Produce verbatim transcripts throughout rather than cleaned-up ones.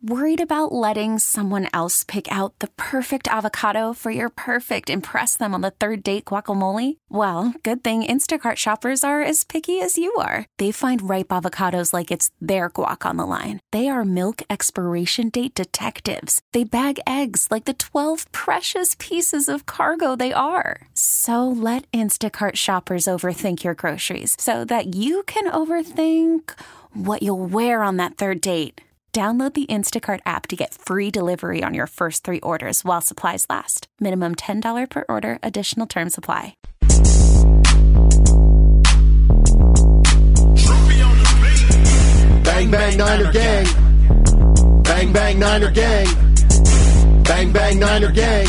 Worried about letting someone else pick out the perfect avocado for your perfect impress them on the third date guacamole? Well, good thing Instacart shoppers are as picky as you are. They find ripe avocados like it's their guac on the line. They are milk expiration date detectives. They bag eggs like the twelve precious pieces of cargo they are. So let Instacart shoppers overthink your groceries so that you can overthink what you'll wear on that third date. Download the Instacart app to get free delivery on your first three orders while supplies last. Minimum ten dollars per order. Additional terms apply. Bang, bang, Niner gang. Bang, bang, Niner gang. Bang, bang, Niner gang.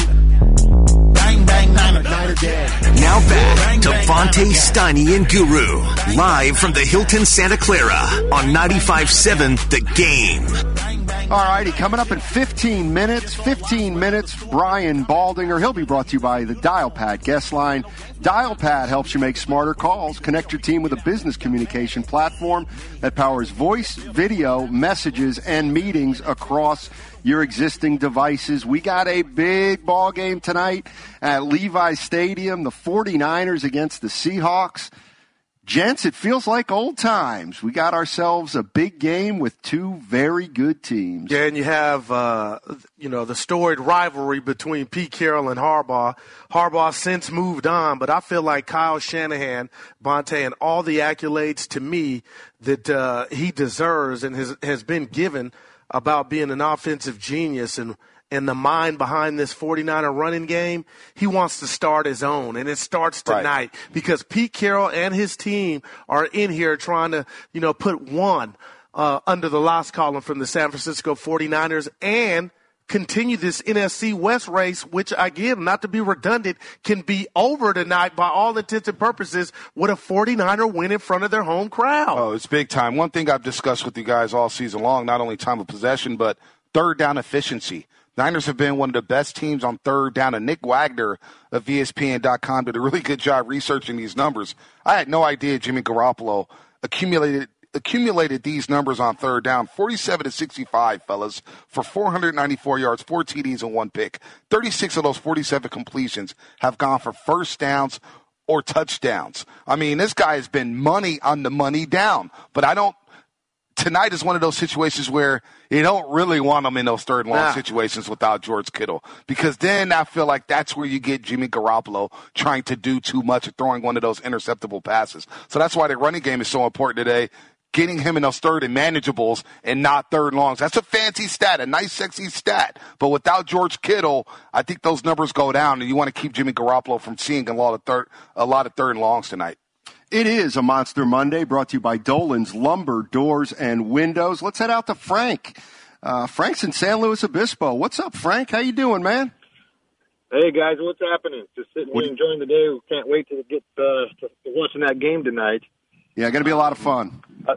Bang, bang, Niner, Niner gang. Now back to Vontae Steiny and Guru, live from the Hilton Santa Clara on ninety-five point seven The Game. All righty, coming up in fifteen minutes, fifteen minutes, Brian Baldinger. He'll be brought to you by the DialPad guest line. DialPad helps you make smarter calls. Connect your team with a business communication platform that powers voice, video, messages, and meetings across your existing devices. We got a big ball game tonight at Levi's Stadium, the 49ers against the Seahawks. Gents, it feels like old times. We got ourselves a big game with two very good teams. Yeah, and you have, uh, you know, the storied rivalry between Pete Carroll and Harbaugh. Harbaugh since moved on, but I feel like Kyle Shanahan, Vontae, and all the accolades to me that uh, he deserves and has, has been given about being an offensive genius and and the mind behind this 49er running game, he wants to start his own, and it starts tonight right. because Pete Carroll and his team are in here trying to, you know, put one uh, under the loss column from the San Francisco 49ers and continue this N F C West race, which, again, not to be redundant, can be over tonight by all intents and purposes with a 49er win in front of their home crowd. Oh, it's big time. One thing I've discussed with you guys all season long, not only time of possession, but third down efficiency. Niners have been one of the best teams on third down, and Nick Wagner of E S P N dot com did a really good job researching these numbers. I had no idea Jimmy Garoppolo accumulated accumulated these numbers on third down, forty-seven to sixty-five, fellas, for four hundred ninety-four yards, four T Ds, and one pick. thirty-six of those forty-seven completions have gone for first downs or touchdowns. I mean, this guy has been money on the money down, but I don't tonight is one of those situations where you don't really want them in those third and long nah. situations without George Kittle, because then I feel like that's where you get Jimmy Garoppolo trying to do too much or throwing one of those interceptable passes. So that's why the running game is so important today, getting him in those third and manageables and not third and longs. That's a fancy stat, a nice, sexy stat. But without George Kittle, I think those numbers go down, and you want to keep Jimmy Garoppolo from seeing a lot of third, a lot of third and longs tonight. It is a Monster Monday brought to you by Dolan's Lumber, Doors, and Windows. Let's head out to Frank. Uh, Frank's in San Luis Obispo. What's up, Frank? How you doing, man? Hey, guys. What's happening? Just sitting here enjoying the day. We can't wait to get uh, to watching that game tonight. Yeah, going to be a lot of fun. Uh,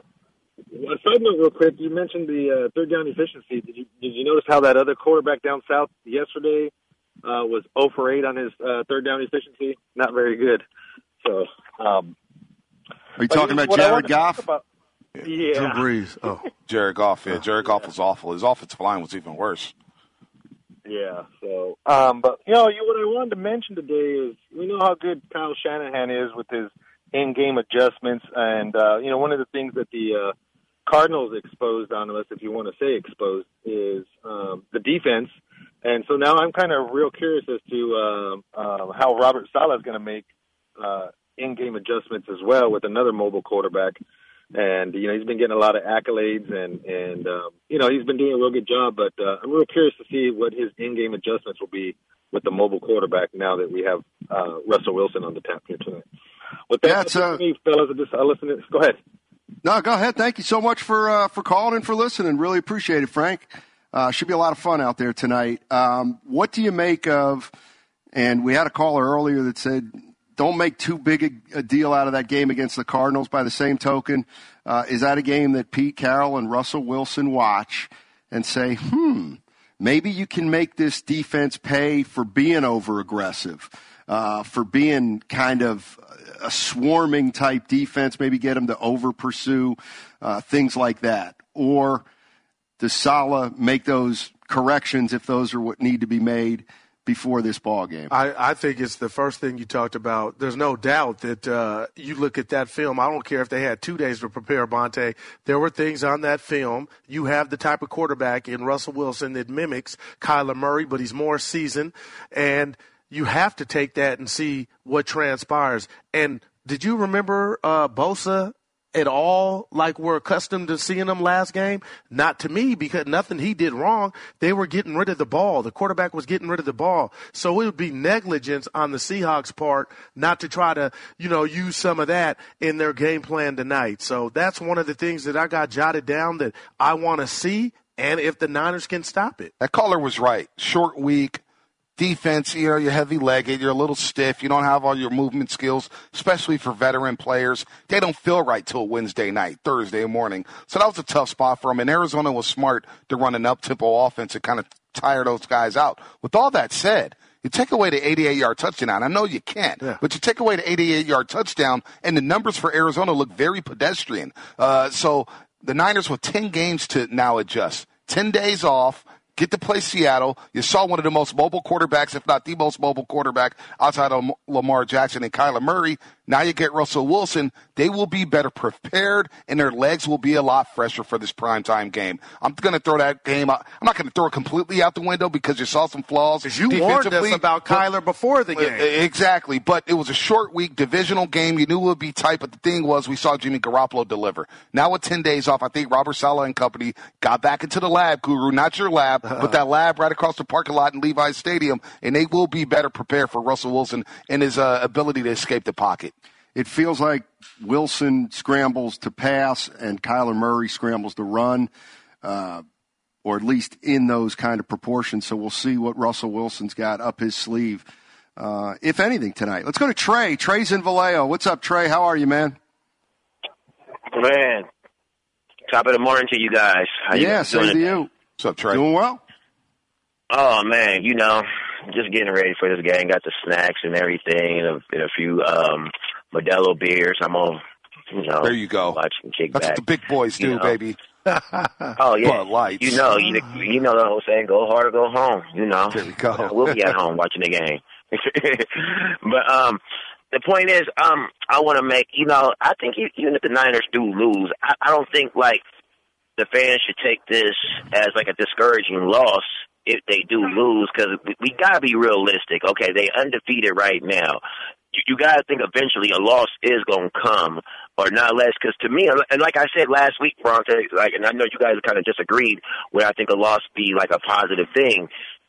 a side note real quick, you mentioned the uh, third down efficiency. Did you, did you notice how that other quarterback down south yesterday uh, was zero for eight on his uh, third down efficiency? Not very good. So, um Are you talking about Jared Goff? About, yeah. Drew Brees. Oh, Jared Goff. Yeah, Jared Goff was awful. His offensive line was even worse. Yeah. So, um, but you know, you, what I wanted to mention today is we know how good Kyle Shanahan is with his in-game adjustments, and uh, you know, one of the things that the uh, Cardinals exposed on us, if you want to say exposed, is um, the defense. And so now I'm kind of real curious as to uh, uh, how Robert Saleh is going to make uh, in-game adjustments as well with another mobile quarterback. And, you know, he's been getting a lot of accolades and, and um, you know, he's been doing a real good job. But uh, I'm real curious to see what his in-game adjustments will be with the mobile quarterback now that we have uh, Russell Wilson on the tap here tonight. With that, yeah, it's, uh, me, fellas, I just, I listen to, go ahead. No, go ahead. Thank you so much for uh, for calling and for listening. Really appreciate it, Frank. Uh, should be a lot of fun out there tonight. Um, what do you make of, and we had a caller earlier that said, don't make too big a, a deal out of that game against the Cardinals. By the same token, uh, is that a game that Pete Carroll and Russell Wilson watch and say, hmm, maybe you can make this defense pay for being over-aggressive, uh, for being kind of a swarming type defense, maybe get them to over-pursue, uh, things like that. Or does Saleh make those corrections if those are what need to be made before this ball game? I, I think it's the first thing you talked about. There's no doubt that uh, you look at that film. I don't care if they had two days to prepare, Bonte. There were things on that film. You have the type of quarterback in Russell Wilson that mimics Kyler Murray, but he's more seasoned. And you have to take that and see what transpires. And did you remember uh, Bosa at all like we're accustomed to seeing him last game? Not to me, because nothing he did wrong. They were getting rid of the ball. The quarterback was getting rid of the ball. So it would be negligence on the Seahawks' part not to try to, you know, use some of that in their game plan tonight. So that's one of the things that I got jotted down that I want to see, and if the Niners can stop it. That caller was right. Short week. Defense, you know, you're heavy-legged, you're a little stiff, you don't have all your movement skills, especially for veteran players. They don't feel right till Wednesday night, Thursday morning. So that was a tough spot for them, and Arizona was smart to run an up-tempo offense and kind of tire those guys out. With all that said, you take away the eighty-eight-yard touchdown. I know you can't, yeah. but you take away the eighty-eight-yard touchdown, and the numbers for Arizona look very pedestrian. Uh, so the Niners with ten games to now adjust, ten days off, get to play Seattle. You saw one of the most mobile quarterbacks, if not the most mobile quarterback outside of Lamar Jackson and Kyler Murray. Now you get Russell Wilson. They will be better prepared, and their legs will be a lot fresher for this primetime game. I'm going to throw that game out. I'm not going to throw it completely out the window because you saw some flaws. Because you warned us about Kyler before the game. Exactly, but it was a short week, divisional game. You knew it would be tight, but the thing was we saw Jimmy Garoppolo deliver. Now with ten days off, I think Robert Saleh and company got back into the lab, Guru, not your lab, but that lab right across the parking lot in Levi's Stadium, and they will be better prepared for Russell Wilson and his uh, ability to escape the pocket. It feels like Wilson scrambles to pass and Kyler Murray scrambles to run, uh, or at least in those kind of proportions. So we'll see what Russell Wilson's got up his sleeve, uh, if anything, tonight. Let's go to Trey. Trey's in Vallejo. What's up, Trey? How are you, man? Man, top of the morning to you guys. How you yeah, guys same doing to today? you. What's up, Trey? Doing well? Oh, man, you know, just getting ready for this game. Got the snacks and everything and a, and a few um, Modelo beers. I'm on, you know. There you go. Watch and kick That's back. what the big boys do, you know? baby. Oh, yeah. Bud Lights. You know, you, you know the whole saying, go hard or go home, you know. There we go. We'll be at home watching the game. But um, the point is, um, I want to make, you know, I think even if the Niners do lose, I, I don't think, like, the fans should take this as, like, a discouraging loss if they do lose, because we, we got to be realistic. Okay, they undefeated right now. You, you got to think eventually a loss is going to come, or not less, because to me, and like I said last week, Bronte, like, and I know you guys kind of disagreed, where I think a loss be like a positive thing.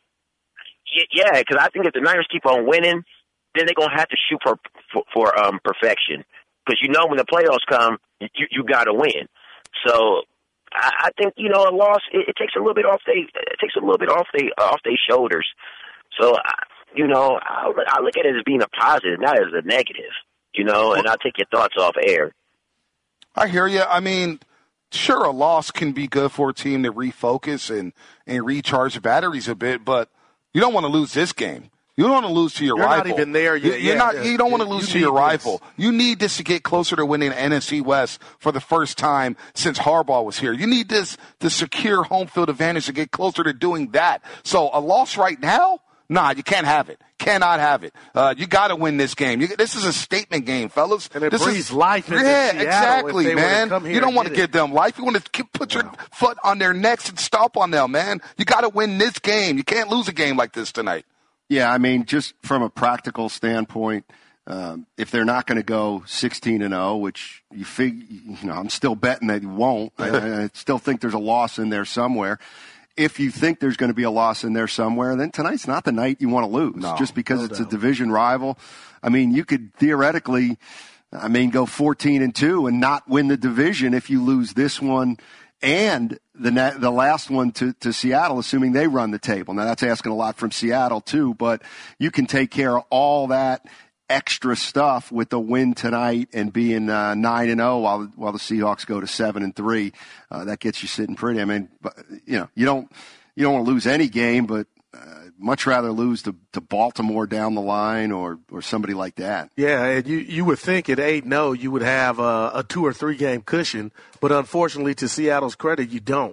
Yeah, because I think if the Niners keep on winning, then they're going to have to shoot for for, for um, perfection. Because you know when the playoffs come, you, you got to win. So I, I think, you know, a loss, it, it takes a little bit off they it takes a little bit off they off their shoulders. So, I, you know, I, I look at it as being a positive, not as a negative, you know, and I'll take your thoughts off air. I hear you. I mean, sure, a loss can be good for a team to refocus and, and recharge the batteries a bit, but you don't want to lose this game. You don't want to lose to your You're rival. Not even there yet. You're yeah, not. yeah. You don't want to You lose to your this. rival. You need this to get closer to winning the N F C West for the first time since Harbaugh was here. You need this to secure home field advantage to get closer to doing that. So a loss right now, nah, you can't have it. Cannot have it. Uh, you got to win this game. You, this is a statement game, fellas. And it this breathes is, life into yeah, Seattle exactly, man. You don't want to give it. them life. You want to keep, put wow. your foot on their necks and stomp on them, man. You got to win this game. You can't lose a game like this tonight. Yeah, I mean, just from a practical standpoint, um, if they're not going to go sixteen and oh, which you fig, you know, I'm still betting that you won't. I, I still think there's a loss in there somewhere. If you think there's going to be a loss in there somewhere, then tonight's not the night you want to lose, no, just because no it's doubt. a division rival. I mean, you could theoretically, I mean, go fourteen and two and not win the division if you lose this one and the net, the last one to, to Seattle, assuming they run the table. Now, that's asking a lot from Seattle, too, but you can take care of all that extra stuff with the win tonight and being uh, nine and oh while while the Seahawks go to seven and three. Uh, that gets you sitting pretty. I mean, but, you know, you don't you don't want to lose any game, but uh, much rather lose to, to Baltimore down the line or, or somebody like that. Yeah, and you, you would think at eight and oh you would have a, a two- or three-game cushion, but unfortunately, to Seattle's credit, you don't.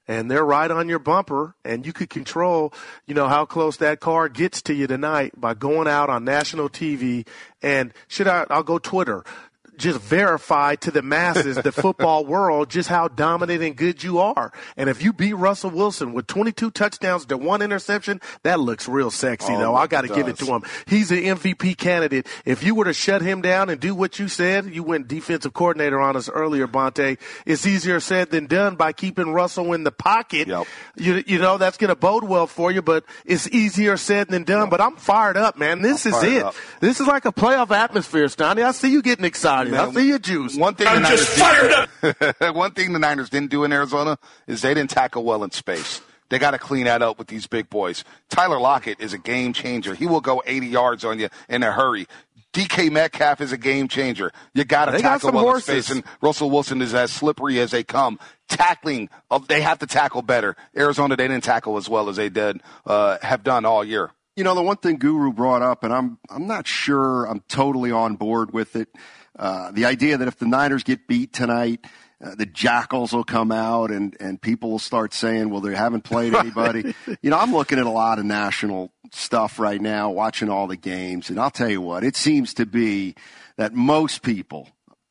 and they're right on your bumper, and you could control, you know, how close that car gets to you tonight by going out on national T V. And should I, I'll go Twitter. Just verify to the masses, the football world, just how dominant and good you are. And if you beat Russell Wilson with twenty-two touchdowns to one interception, that looks real sexy, oh, though. I got to does. give it to him. He's an M V P candidate. If you were to shut him down and do what you said, you went defensive coordinator on us earlier, Bonte. It's easier said than done by keeping Russell in the pocket. Yep. You, you know, that's going to bode well for you, but it's easier said than done. Yep. But I'm fired up, man. This I'm is it. Up. This is like a playoff atmosphere, Stoney. I see you getting excited. Man, I see you juice. One thing I'm the just fired up. One thing the Niners didn't do in Arizona is they didn't tackle well in space. They got to clean that up with these big boys. Tyler Lockett is a game changer. He will go eighty yards on you in a hurry. D K Metcalf is a game changer. You got to tackle well horses. in space. And Russell Wilson is as slippery as they come. Tackling, they have to tackle better. Arizona, they didn't tackle as well as they did, uh, have done all year. You know, the one thing Guru brought up, and I'm I'm not sure I'm totally on board with it, uh, the idea that if the Niners get beat tonight, uh, the Jackals will come out and, and people will start saying, well, they haven't played anybody. You know, I'm looking at a lot of national stuff right now, watching all the games, and I'll tell you what, it seems to be that most people,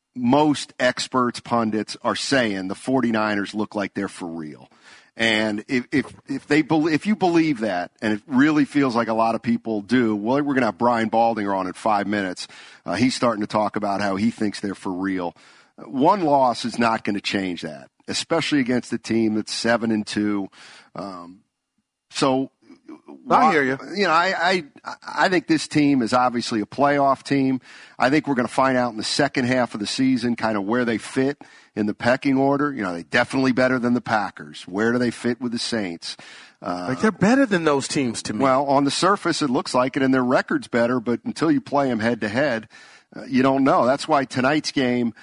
most experts, pundits are saying the 49ers look like they're for real. And if if if they be, if you believe that, and it really feels like a lot of people do, well, we're going to have Brian Baldinger on in five minutes. Uh, he's starting to talk about how he thinks they're for real. One loss is not going to change that, especially against a team that's seven and two. Um, so I hear you. You know, I, I I think this team is obviously a playoff team. I think we're going to find out in the second half of the season kind of where they fit in the pecking order. You know, they're definitely better than the Packers. Where do they fit with the Saints? Uh, like they're better than those teams to me. Well, on the surface, it looks like it, and their record's better, but until you play them head-to-head, uh, you don't know. That's why tonight's game,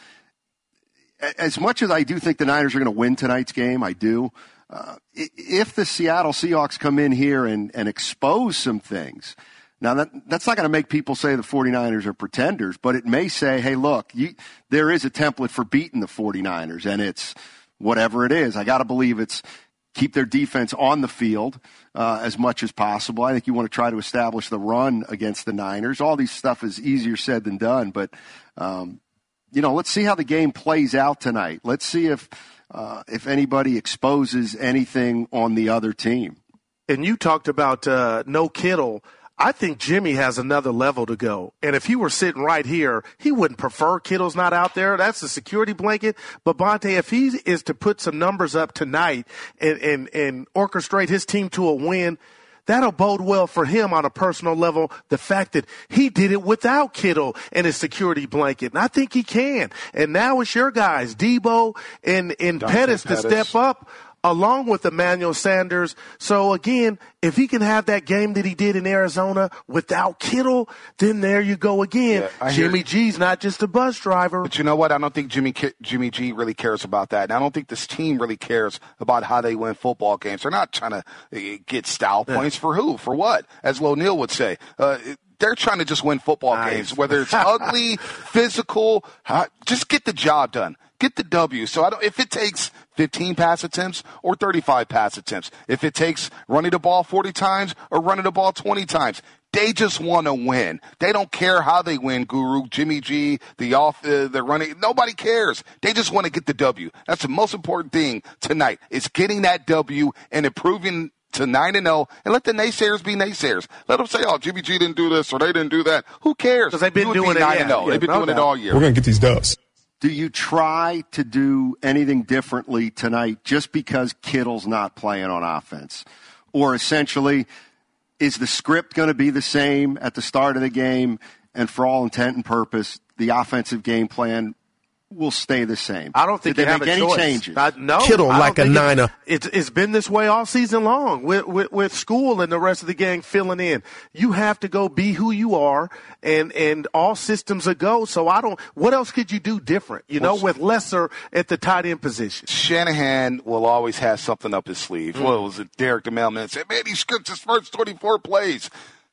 as much as I do think the Niners are going to win tonight's game, I do, uh, if the Seattle Seahawks come in here and, and expose some things, now, that, that's not going to make people say the 49ers are pretenders, but it may say, hey, look, you, there is a template for beating the 49ers, and it's whatever it is. I got to believe it's keep their defense on the field uh, as much as possible. I think you want to try to establish the run against the Niners. All these stuff is easier said than done, but, um, you know, let's see how the game plays out tonight. Let's see if uh, if anybody exposes anything on the other team. And you talked about uh, no Kittle. I think Jimmy has another level to go. And if he were sitting right here, he wouldn't prefer Kittle's not out there. That's the security blanket. But, Bonte, if he is to put some numbers up tonight and, and, and orchestrate his team to a win, that'll bode well for him on a personal level, the fact that he did it without Kittle and his security blanket. And I think he can. And now it's your guys, Debo and, and Pettis, Pettis to step up, along with Emmanuel Sanders. So, again, if he can have that game that he did in Arizona without Kittle, then there you go again. Yeah, Jimmy G's not just a bus driver. But you know what? I don't think Jimmy Jimmy G really cares about that. And I don't think this team really cares about how they win football games. They're not trying to get style yeah. points for who? For what? As Lo Neal would say. Uh, they're trying to just win football nice. games, whether it's ugly, physical, uh, just get the job done. Get the W. So I don't, if it takes fifteen pass attempts or thirty-five pass attempts, if it takes running the ball forty times or running the ball twenty times, they just want to win. They don't care how they win, Guru, Jimmy G, the off, uh, the running. Nobody cares. They just want to get the W. That's the most important thing tonight is getting that W and improving to nine and oh, and let the naysayers be naysayers. Let them say, oh, Jimmy G didn't do this or they didn't do that. Who cares? Because they've been doing be it. nine Yeah, and oh. yeah, They've been no doing doubt. it all year. We're going to get these dubs. Do you try to do anything differently tonight just because Kittle's not playing on offense? Or essentially, is the script going to be the same at the start of the game, and for all intent and purpose, the offensive game plan will stay the same? I don't think Did they they have make a any choice. changes? I, no, Kittle I like a think niner. It's, it's, it's been this way all season long with, with, with School and the rest of the gang filling in. You have to go be who you are, and, and all systems are go. So I don't – what else could you do different, you know, with lesser at the tight end position? Shanahan will always have something up his sleeve. Mm. Well, it was Derek the mailman said, man, he scripts his first twenty-four plays.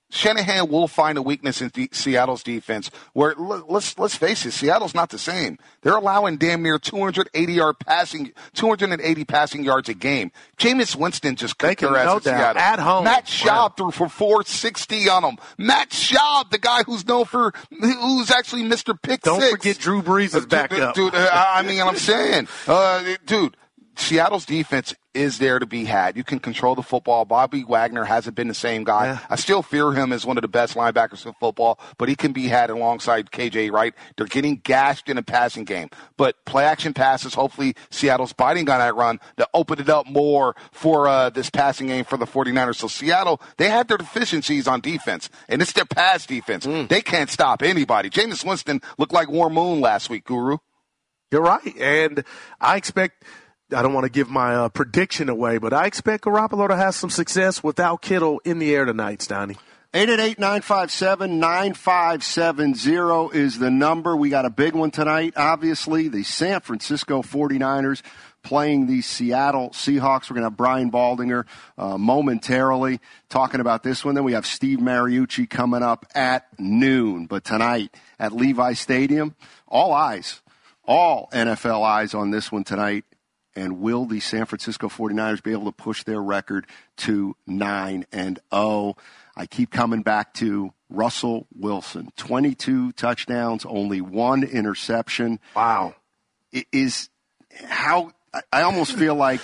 Shanahan will find a weakness in the, Seattle's defense where, let's let's face it, Seattle's not the same. They're allowing damn near two hundred eighty yard passing, two hundred eighty passing yards a game. Jameis Winston just kicked their ass no at Seattle. At home. Matt Schaub wow. threw for four sixty on them. Matt Schaub, the guy who's known for, who's actually Mister Pick Don't Six. forget Drew Brees is back dude, up. Dude, uh, I mean, I'm saying, uh, dude, Seattle's defense is there to be had. You can control the football. Bobby Wagner hasn't been the same guy. Yeah. I still fear him as one of the best linebackers in football, but he can be had alongside K J Wright. They're getting gashed in a passing game. But play-action passes, hopefully Seattle's biting on that run to open it up more for uh, this passing game for the 49ers. So Seattle, they had their deficiencies on defense, and it's their pass defense. Mm. They can't stop anybody. Jameis Winston looked like Warren Moon last week, Guru. You're right, and I expect – I don't want to give my uh, prediction away, but I expect Garoppolo to have some success without Kittle in the air tonight, Stoney. eight eight eight, nine five seven, nine five seven zero is the number. We got a big one tonight, obviously. The San Francisco 49ers playing the Seattle Seahawks. We're going to have Brian Baldinger uh, momentarily talking about this one. Then we have Steve Mariucci coming up at noon. But tonight at Levi Stadium, all eyes, all N F L eyes on this one tonight. And will the San Francisco 49ers be able to push their record to nine and oh? I keep coming back to Russell Wilson. twenty-two touchdowns, only one interception. Wow. It is how I almost feel like,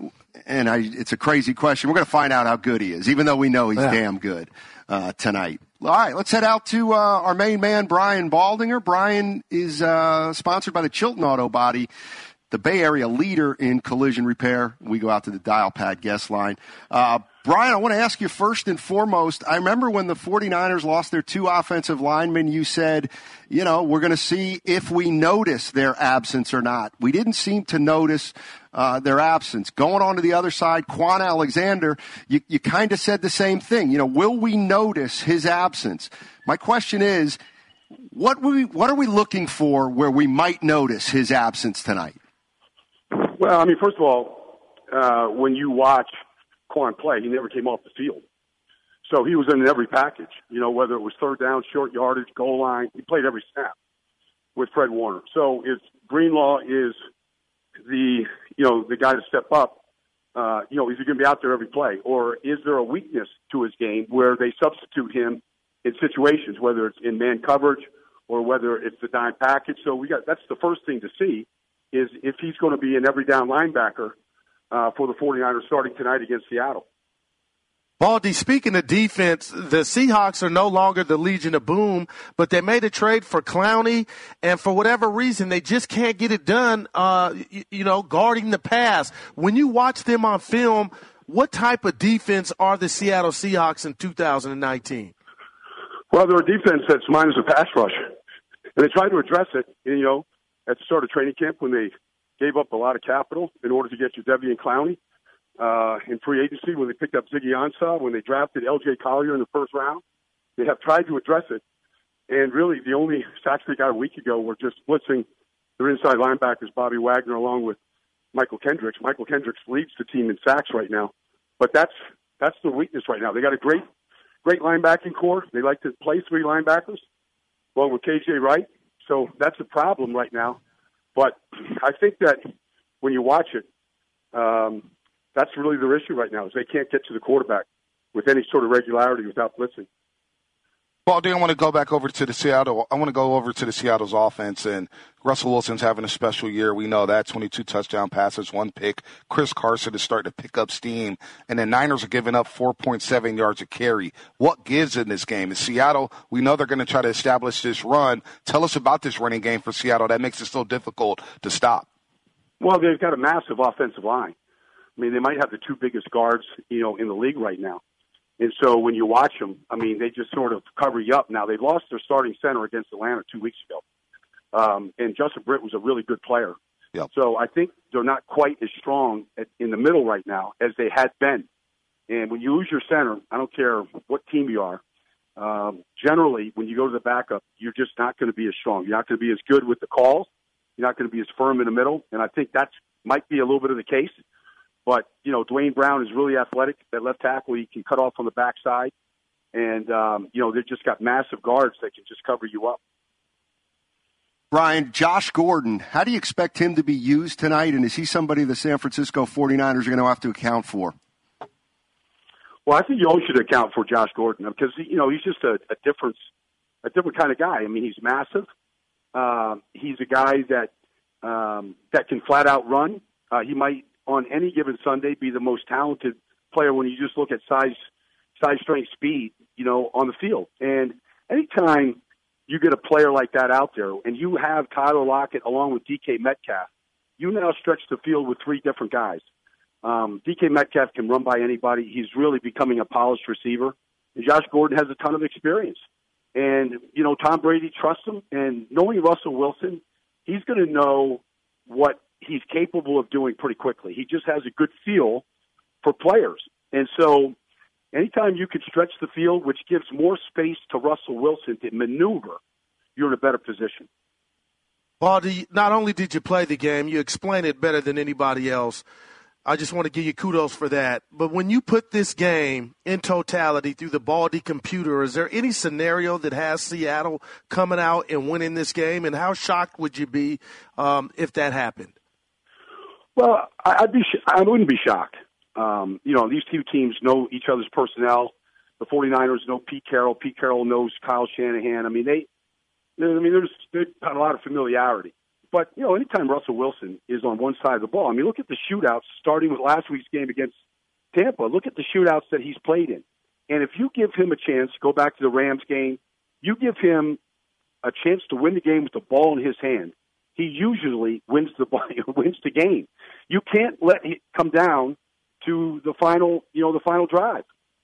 and I, it's a crazy question. We're going to find out how good he is, even though we know he's yeah. damn good uh, tonight. All right, let's head out to uh, our main man, Brian Baldinger. Brian is uh, sponsored by the Chilton Auto Body, the Bay Area leader in collision repair. We go out to the dial pad guest line. Uh, Brian, I want to ask you first and foremost, I remember when the 49ers lost their two offensive linemen, you said, you know, we're going to see if we notice their absence or not. We didn't seem to notice uh, their absence. Going on to the other side, Quan Alexander, you, you kind of said the same thing. You know, will we notice his absence? My question is, what, we, what are we looking for where we might notice his absence tonight? Well, I mean, first of all, uh, when you watch Quan play, he never came off the field. So he was in every package, you know, whether it was third down, short yardage, goal line. He played every snap with Fred Warner. So if Greenlaw is the, you know, the guy to step up, uh, you know, is he going to be out there every play? Or is there a weakness to his game where they substitute him in situations, whether it's in man coverage or whether it's the dime package? So we got that's the first thing to see. Is if he's going to be an every down linebacker uh, for the 49ers starting tonight against Seattle. Baldy, speaking of defense, the Seahawks are no longer the Legion of Boom, but they made a trade for Clowney, and for whatever reason, they just can't get it done, uh, you, you know, guarding the pass. When you watch them on film, what type of defense are the Seattle Seahawks in two thousand nineteen? Well, they're a defense that's minus a pass rush, and they tried to address it, you know, at the start of training camp when they gave up a lot of capital in order to get Jadeveon Clowney. Uh, in free agency, when they picked up Ziggy Ansah, when they drafted L J Collier in the first round, they have tried to address it. And really, the only sacks they got a week ago were just blitzing their inside linebackers, Bobby Wagner, along with Michael Kendricks. Michael Kendricks leads the team in sacks right now. But that's that's the weakness right now. They got a great, great linebacking core. They like to play three linebackers, along with K J Wright. So that's a problem right now. But I think that when you watch it, um, that's really their issue right now is they can't get to the quarterback with any sort of regularity without blitzing. Well, I want to go back over to the Seattle. I want to go over to the Seattle's offense, and Russell Wilson's having a special year. We know that twenty-two touchdown passes, one pick. Chris Carson is starting to pick up steam, and the Niners are giving up four point seven yards a carry. What gives in this game? In Seattle, we know they're going to try to establish this run. Tell us about this running game for Seattle that makes it so difficult to stop. Well, they've got a massive offensive line. I mean, they might have the two biggest guards, you know, in the league right now. And so when you watch them, I mean, they just sort of cover you up. Now, they lost their starting center against Atlanta two weeks ago. Um, and Justin Britt was a really good player. Yep. So I think they're not quite as strong at, in the middle right now as they had been. And when you lose your center, I don't care what team you are, um, generally when you go to the backup, you're just not going to be as strong. You're not going to be as good with the calls. You're not going to be as firm in the middle. And I think that might be a little bit of the case. But, you know, Dwayne Brown is really athletic. That left tackle, he can cut off on the backside. And, um, you know, they've just got massive guards that can just cover you up. Brian, Josh Gordon, how do you expect him to be used tonight? And is he somebody the San Francisco forty-niners are going to have to account for? Well, I think you always should account for Josh Gordon because, you know, he's just a, a different, a different kind of guy. I mean, he's massive. Uh, he's a guy that um, that can flat out run. Uh, he might, on any given Sunday, be the most talented player when you just look at size, size, strength, speed, you know, on the field. And anytime you get a player like that out there, and you have Tyler Lockett along with D K Metcalf, you now stretch the field with three different guys. Um, D K Metcalf can run by anybody. He's really becoming a polished receiver. And Josh Gordon has a ton of experience. And, you know, Tom Brady trusts him. And knowing Russell Wilson, he's going to know what he's capable of doing pretty quickly. He just has a good feel for players. And so anytime you can stretch the field, which gives more space to Russell Wilson to maneuver, you're in a better position. Baldy, not only did you play the game, you explained it better than anybody else. I just want to give you kudos for that. But when you put this game in totality through the Baldy computer, is there any scenario that has Seattle coming out and winning this game? And how shocked would you be um, if that happened? Well, I'd be. I wouldn't be shocked. Um, you know, these two teams know each other's personnel. The forty-niners know Pete Carroll. Pete Carroll knows Kyle Shanahan. I mean, they. I mean, there's they've got a lot of familiarity. But, you know, anytime Russell Wilson is on one side of the ball, I mean, look at the shootouts, starting with last week's game against Tampa. Look at the shootouts that he's played in. And if you give him a chance, go back to the Rams game, you give him a chance to win the game with the ball in his hand, he usually wins the ball, wins the game. You can't let it come down to the final, you know, the final drive.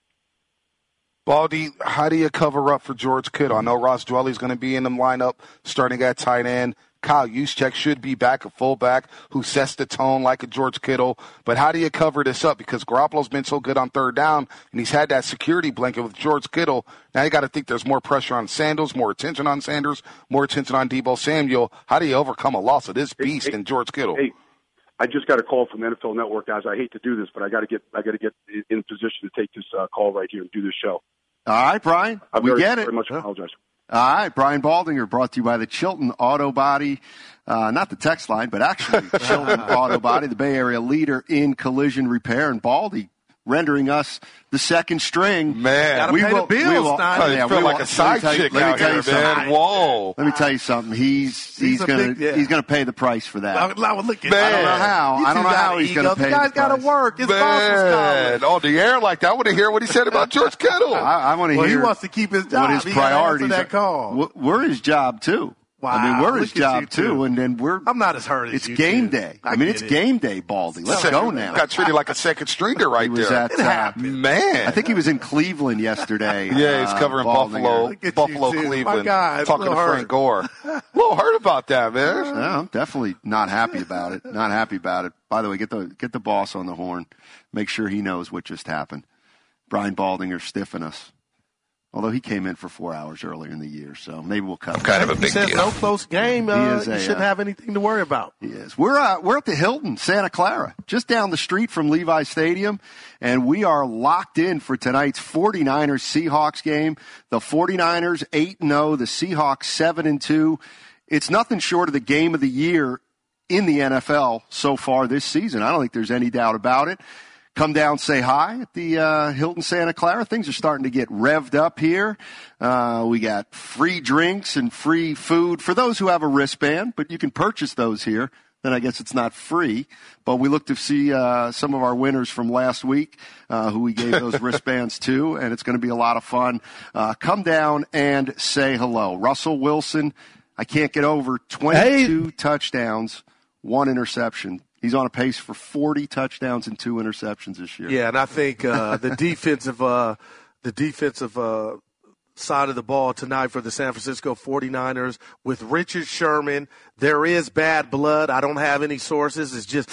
Baldy, how do you cover up for George Kittle? I know Ross Dwelly's going to be in the lineup starting at tight end. Kyle Juszczyk should be back, a fullback who sets the tone like a George Kittle. But how do you cover this up? Because Garoppolo's been so good on third down, and he's had that security blanket with George Kittle. Now you got to think there's more pressure on Sanders, more attention on Sanders, more attention on Deebo Samuel. How do you overcome a loss of this beast hey, hey, in George Kittle? Hey, I just got a call from the N F L Network, guys. I hate to do this, but I got to get I got to get in position to take this uh, call right here and do this show. All right, Brian. I we very, get it. Very much apologize. All right, Brian Baldinger, brought to you by the Chilton Auto Body, uh, not the text line, but actually Chilton Auto Body, the Bay Area leader in collision repair. And Baldy rendering us the second string. Man, gotta we pay will, the bills, we will, Stein. yeah, I feel we like will, a side chick out here, man. Whoa. Let me tell you something. He's he's, He's gonna big, yeah. he's gonna pay the price for that. Now, now look at Man. I don't know how. You I don't two know how got he's ego. gonna pay You guys the got to price. work. His boss was Man, calling. on the air like that, I want to hear what he said about George Kittle. I, I want to Well, hear he wants to keep his job. what his He gotta answer priorities that are. call. We're- We're his job too. Wow, I mean, we're his look at you job too, two. and then we're. I'm not as hurt as It's you game two. day. I I mean, get it's it. game day, Baldy. Let's Second- go now. Got treated like a second stringer right He was there. at, It uh, happened. Man. I think he was in Cleveland yesterday. Yeah, he's uh, covering Baldinger. Buffalo, Look at Buffalo, you two. Cleveland, My God, talking to a little Frank hurt. Gore. A little hurt about that, man. No, I'm definitely not happy about it. Not happy about it. By the way, get the get the boss on the horn. Make sure he knows what just happened. Brian Baldinger stiffing us. Although he came in for four hours earlier in the year, so maybe we'll cut. Kind of a He big says deal. no close game. Uh, is a, you shouldn't uh, have anything to worry about. He is. We're uh, we're at the Hilton, Santa Clara, just down the street from Levi Stadium, and we are locked in for tonight's forty-niners Seahawks game. The forty-niners eight and oh, the Seahawks seven and two. It's nothing short of the game of the year in the N F L so far this season. I don't think there's any doubt about it. Come down, say hi at the uh, Hilton Santa Clara. Things are starting to get revved up here. Uh, we got free drinks and free food for those who have a wristband, but you can purchase those here. Then I guess it's not free. But we look to see uh, some of our winners from last week uh, who we gave those wristbands to, and it's going to be a lot of fun. Uh, come down and say hello. Russell Wilson, I can't get over twenty-two hey. touchdowns, one interception. He's on a pace for forty touchdowns and two interceptions this year. Yeah, and I think uh, the defensive uh, the defensive uh, side of the ball tonight for the San Francisco forty-niners with Richard Sherman, there is bad blood. I don't have any sources. It's just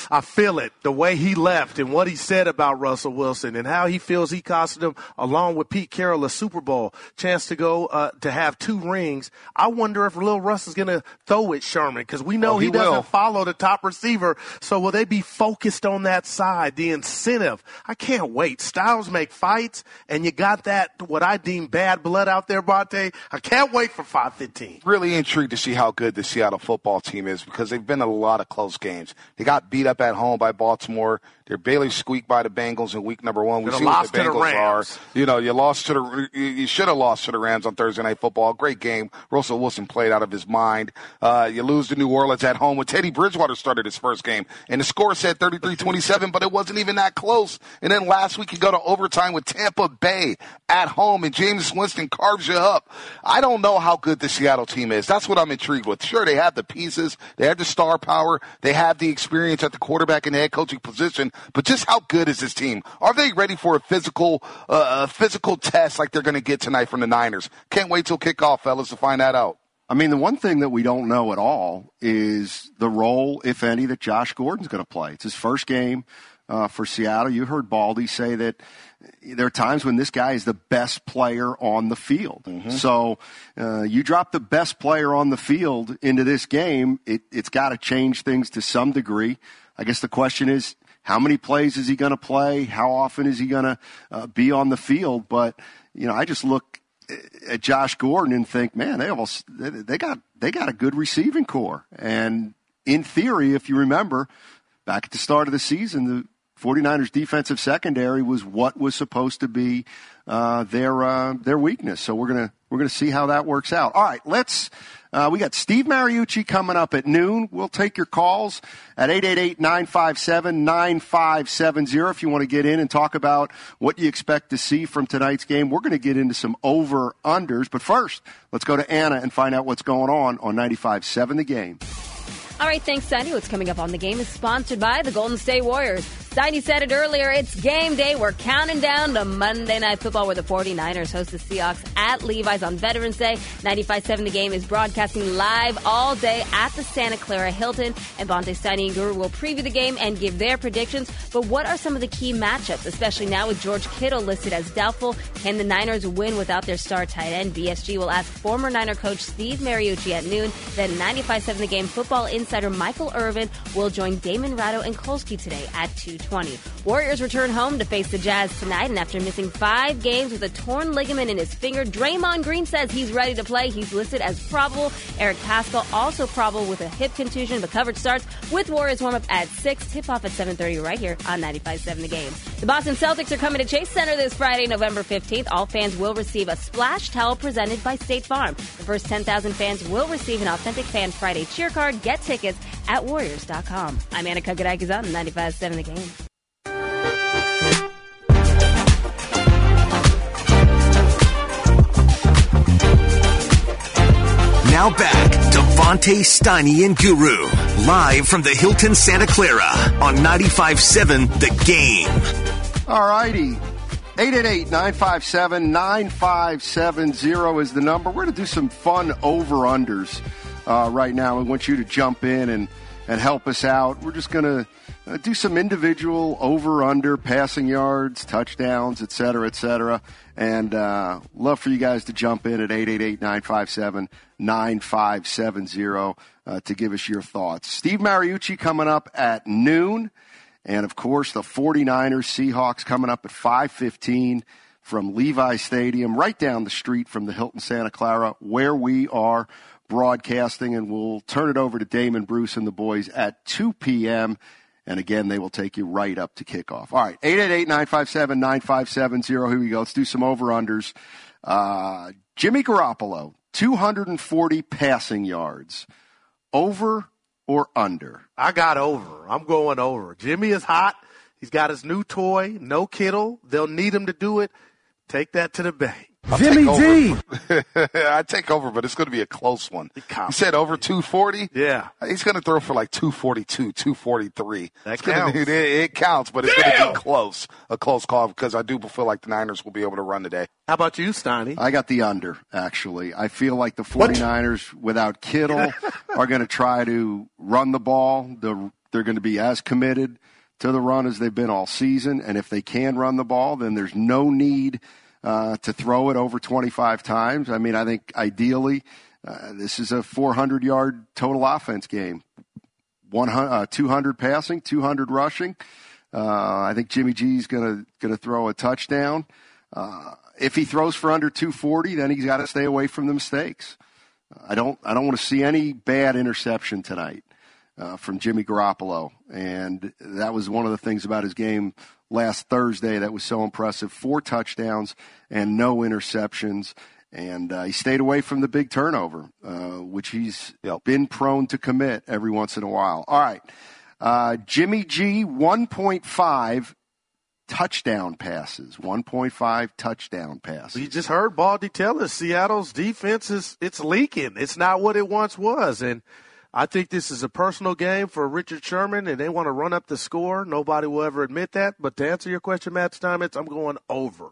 I feel it, the way he left and what he said about Russell Wilson and how he feels he costed him, along with Pete Carroll, a Super Bowl chance to go uh, to have two rings. I wonder if Lil Russ is going to throw it Sherman, because we know oh, he, he doesn't will. follow the top receiver. So will they be focused on that side, the incentive? I can't wait. Styles make fights, and you got that, what I deem bad blood out there, Bonte. I can't wait for five fifteen. Really intrigued to see how good the Seattle football team is, because they've been in a lot of close games. They got beat up at home by Baltimore. They're barely squeaked by the Bengals in week number one. We see what the Bengals are. You know, you lost to the, you should have lost to the Rams on Thursday Night Football. Great game. Russell Wilson played out of his mind. Uh, you lose to New Orleans at home when Teddy Bridgewater started his first game, and the score said thirty-three twenty-seven, but it wasn't even that close. And then last week you go to overtime with Tampa Bay at home, and Jameis Winston carves you up. I don't know how good the Seattle team is. That's what I'm intrigued with. Sure, they have the pieces. They have the star power. They have the experience at the quarterback and head coaching position. But just how good is this team? Are they ready for a physical uh, a physical test like they're going to get tonight from the Niners? Can't wait till kickoff, fellas, to find that out. I mean, the one thing that we don't know at all is the role, if any, that Josh Gordon's going to play. It's his first game uh, for Seattle. You heard Baldy say that there are times when this guy is the best player on the field. Mm-hmm. So uh, you drop the best player on the field into this game, it, it's got to change things to some degree. I guess the question is, how many plays is he going to play? How often is he going to uh, be on the field? But, you know, I just look at Josh Gordon and think, man, they almost they got they got a good receiving core. And in theory, if you remember, back at the start of the season, the 49ers defensive secondary was what was supposed to be uh, their uh, their weakness. So we're gonna we're gonna see how that works out. All right, let's. Uh, we got Steve Mariucci coming up at noon. We'll take your calls at eight eight eight, nine five seven, nine five seven zero if you want to get in and talk about what you expect to see from tonight's game. We're going to get into some over-unders. But first, let's go to Anna and find out what's going on on ninety-five point seven The Game. All right, thanks, Steiny. What's coming up on The Game is sponsored by the Golden State Warriors. Steiny said it earlier, it's game day. We're counting down to Monday Night Football, where the 49ers host the Seahawks at Levi's on Veterans Day. ninety-five point seven The Game is broadcasting live all day at the Santa Clara Hilton. And Bonte, Steiny, and Guru will preview the game and give their predictions. But what are some of the key matchups, especially now with George Kittle listed as doubtful? Can the Niners win without their star tight end? B S G will ask former Niner coach Steve Mariucci at noon. Then ninety-five point seven The Game football insider Michael Irvin will join Damon Ratto and Kolsky today at two twenty. Warriors return home to face the Jazz tonight, and after missing five games with a torn ligament in his finger, Draymond Green says he's ready to play. He's listed as probable. Eric Paschall also probable with a hip contusion, but coverage starts with Warriors warm-up at six. Tip-off at seven thirty right here on ninety-five point seven The Game. The Boston Celtics are coming to Chase Center this Friday, November fifteenth. All fans will receive a splash towel presented by State Farm. The first ten thousand fans will receive an Authentic Fan Friday cheer card. Get tickets at Warriors dot com. I'm Anna Kukadakis on ninety-five point seven The Game. Now back to Vontae, Steiny, and Guru, live from the Hilton Santa Clara on ninety-five point seven The Game. All righty. eight eight eight, nine five seven, nine five seven zero is the number. We're going to do some fun over-unders uh, right now. We want you to jump in and, and help us out. We're just going to uh, do some individual over-under, passing yards, touchdowns, et cetera, et cetera. And uh, love for you guys to jump in at eight eight eight, nine five seven, nine five seven zero uh, to give us your thoughts. Steve Mariucci coming up at noon. And, of course, the 49ers Seahawks coming up at five fifteen from Levi Stadium, right down the street from the Hilton Santa Clara, where we are broadcasting. And we'll turn it over to Damon Bruce and the boys at two p.m., and again, they will take you right up to kickoff. All right, eight eight eight, nine five seven, nine five seven zero. Here we go. Let's do some over-unders. Uh, Jimmy Garoppolo, two hundred forty passing yards. Over or under? I got over. I'm going over. Jimmy is hot. He's got his new toy, no Kittle. They'll need him to do it. Take that to the bank. I'll Jimmy D. I take over, but it's going to be a close one. You said over two forty? Yeah. He's going to throw for like two forty-two, two forty-three. That it's counts. Gonna, it, it counts, but it's going to be close. A close call, because I do feel like the Niners will be able to run today. How about you, Steiny? I got the under, actually. I feel like the 49ers, what? without Kittle, are going to try to run the ball. The they're going to be as committed to the run as they've been all season. And if they can run the ball, then there's no need uh, to throw it over twenty-five times. I mean, I think ideally uh, this is a four hundred yard total offense game. one hundred, uh, two hundred passing, two hundred rushing. Uh, I think Jimmy G's going to going to throw a touchdown. Uh, if he throws for under two forty, then he's got to stay away from the mistakes. I don't I don't want to see any bad interception tonight uh, from Jimmy Garoppolo. And that was one of the things about his game last Thursday that was so impressive. Four touchdowns and no interceptions. And uh, he stayed away from the big turnover, uh, which he's yep. been prone to commit every once in a while. All right. Uh, Jimmy G, one point five touchdown passes. one point five touchdown passes. You just heard Baldy tell us Seattle's defense is it's leaking. It's not what it once was. And I think this is a personal game for Richard Sherman, and they want to run up the score. Nobody will ever admit that. But to answer your question, Matt Steinmetz, I'm going over.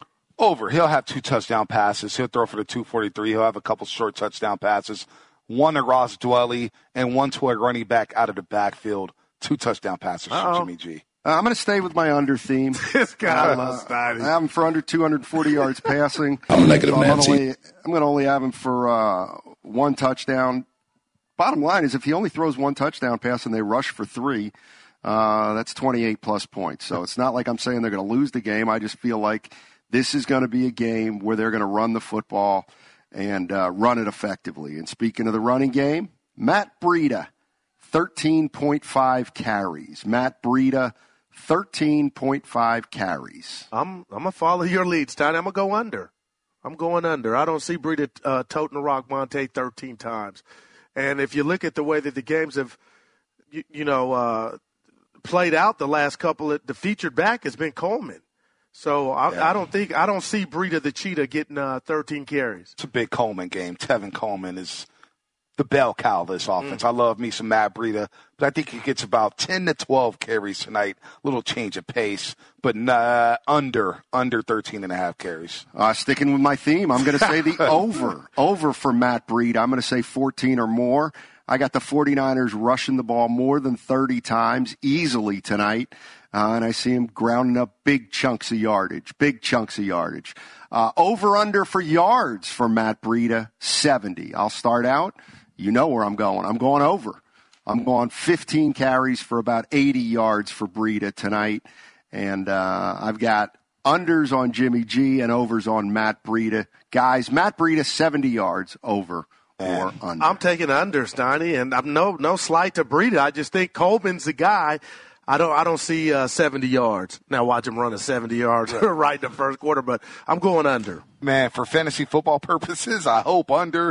Over. He'll have two touchdown passes. He'll throw for the two forty-three. He'll have a couple short touchdown passes. One to Ross Dwelley and one to a running back out of the backfield. Two touchdown passes Uh-oh. for Jimmy G. Uh, I'm going to stay with my under theme. This guy uh, loves Steiny. I have him for under two hundred forty yards passing. I'm negative so Nancy. I'm going to only have him for uh, one touchdown. Bottom line is if he only throws one touchdown pass and they rush for three, uh, that's twenty-eight plus points. So it's not like I'm saying they're going to lose the game. I just feel like this is going to be a game where they're going to run the football and uh, run it effectively. And speaking of the running game, Matt Breida, thirteen point five carries. Matt Breida, thirteen point five carries. I'm I'm gonna follow your lead, Steiny. I'm gonna go under. I'm going under. I don't see Breida uh, toting the rock Monte thirteen times. And if you look at the way that the games have, you, you know, uh, played out the last couple, of, the featured back has been Coleman. So I, yeah. I don't think I don't see Breida the cheetah getting uh, thirteen carries. It's a big Coleman game. Tevin Coleman is the bell cow of this offense. Mm. I love me some Matt Breida, but I think he gets about ten to twelve carries tonight. A little change of pace, but uh, under under thirteen and a half carries. Uh, sticking with my theme, I'm going to say the over. Over for Matt Breida. I'm going to say fourteen or more. I got the 49ers rushing the ball more than thirty times easily tonight, uh, and I see him grounding up big chunks of yardage, big chunks of yardage. Uh, over-under for yards for Matt Breida, seventy. I'll start out. You know where I'm going. I'm going over. I'm going fifteen carries for about eighty yards for Breida tonight. And uh, I've got unders on Jimmy G and overs on Matt Breida. Guys, Matt Breida, seventy yards over or under. I'm taking unders, Steiny, and I'm no no slight to Breida. I just think Coleman's the guy. I don't I don't see uh, seventy yards. Now watch him run a seventy yards right in the first quarter, but I'm going under. Man, for fantasy football purposes, I hope under.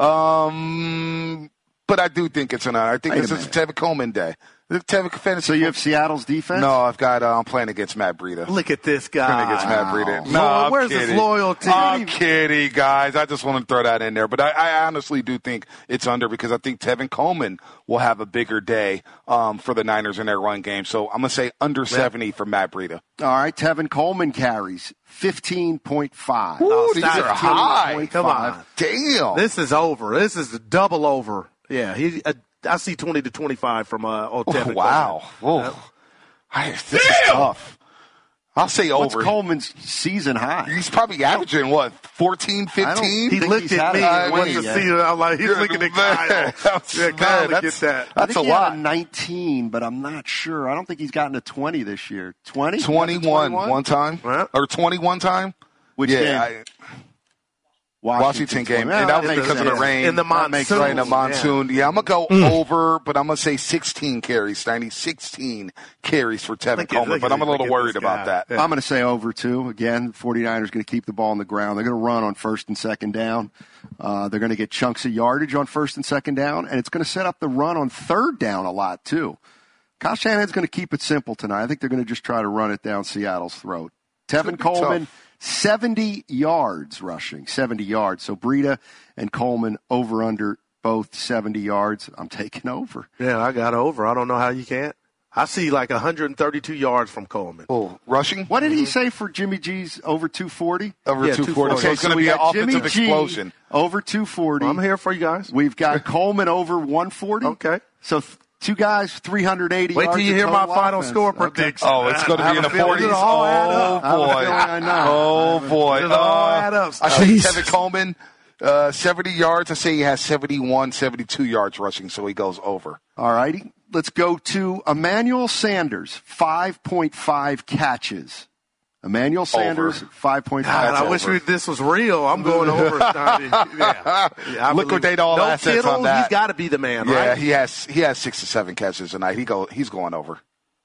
Um, but I do think it's an under. I think Wait this a is a Tevin Coleman day. Tevin fantasy so you have Seattle's defense? No, I've got. Uh, I'm playing against Matt Breida. Look at this guy. Playing against Matt Breida. No, Lord, I'm where's kidding. his loyalty? I'm kidding, guys. I just want to throw that in there. But I, I honestly do think it's under because I think Tevin Coleman will have a bigger day um, for the Niners in their run game. So I'm going to say under yeah. seventy for Matt Breida. All right, Tevin Coleman carries fifteen point five. Ooh, oh, these are high. Come on. Damn. This is over. This is a double over. Yeah, he. Uh, I see twenty to twenty-five from uh, old Tevin. Oh, wow. Coleman. Oh. I, this Damn. is tough. I'll say What's over. What's Coleman's season high? He's probably averaging, what, fourteen, fifteen? He looked at me and wanted to see it. I'm like, he's looking at Kyle. That's, yeah, Kyle man, to get that. I That's think a he lot. Had a nineteen, but I'm not sure. I don't think he's gotten to twenty this year. twenty? twenty-one one time? Right. Or twenty-one time? Which yeah, game? I, Washington, Washington game. Yeah, and that was that because of the sense. rain. In the monsoon. Right, in the monsoon. Yeah, yeah I'm going to go mm. over, but I'm going to say sixteen carries, Steiny. sixteen carries for Tevin look Coleman, at, but I'm a little at worried about that. Yeah. I'm going to say over, too. Again, 49ers going to keep the ball on the ground. They're going to run on first and second down. Uh, they're going to get chunks of yardage on first and second down, and it's going to set up the run on third down a lot, too. Kyle Shanahan's going to keep it simple tonight. I think they're going to just try to run it down Seattle's throat. Tevin Coleman, tough. seventy yards rushing, seventy yards. So Breida and Coleman over under both seventy yards. I'm taking over. Yeah, I got over. I don't know how you can't. I see like one hundred thirty-two yards from Coleman. Oh, rushing? What did he say for Jimmy G's over two forty? Over yeah, two forty. So it's going to be an offensive Jimmy G explosion. Over two forty. Well, I'm here for you guys. We've got Coleman over one forty. Okay. So th- Two guys, three hundred eighty Wait yards. till you hear my final offense. score Okay. prediction. Oh, it's going to be in the forties. Oh, boy. I know. Oh, boy. It'll all add up. I say Kevin Coleman, uh, seventy yards. I say he has seventy-one, seventy-two yards rushing, so he goes over. All righty. Let's go to Emmanuel Sanders, five point five catches. Emmanuel Sanders, Over. five point five. God, I wish we, this was real. I'm going over. yeah. Yeah, I Liquidate believe- all no assets Kittle, on that. He's got to be the man, Yeah, right? he has he has six to seven catches tonight. He go he's going over.